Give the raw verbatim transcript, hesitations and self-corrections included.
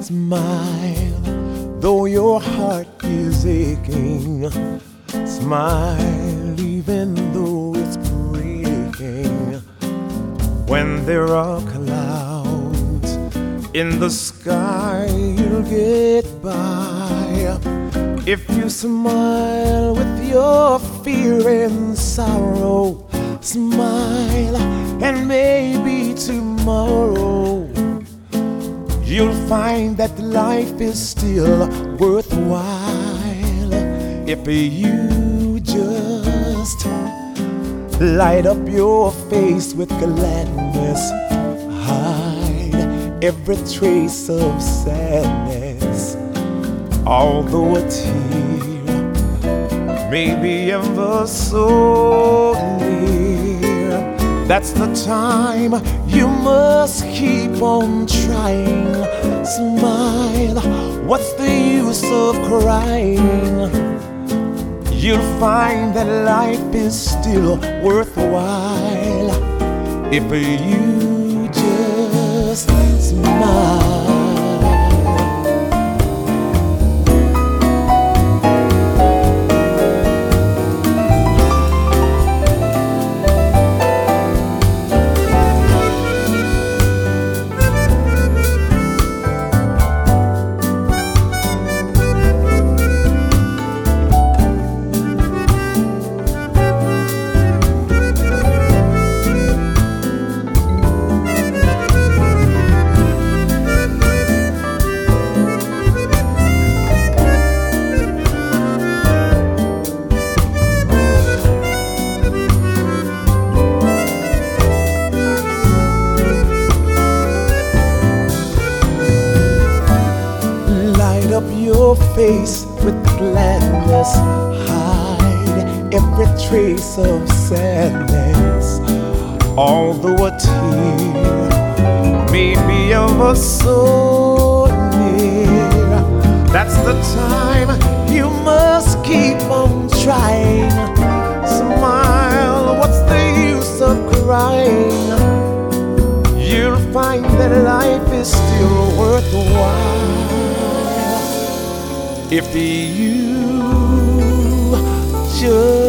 Smile, though your heart is aching. Smile, even though it's breaking. When there are clouds in the sky, you'll get by. If you smile with your fear and sorrow, smile, and maybe tomorrow you'll find that life is still worthwhile. If you just light up your face with gladness, hide every trace of sadness. Although a tear may be ever so near, that's the time you must keep on trying. Smile, what's the use of crying? You'll find that life is still worthwhile if you just smile. Up your face with gladness, hide every trace of sadness. Although a tear may be ever so near, that's the time you must keep on trying. Smile, what's the use of crying? You'll find that life is still worthwhile if you just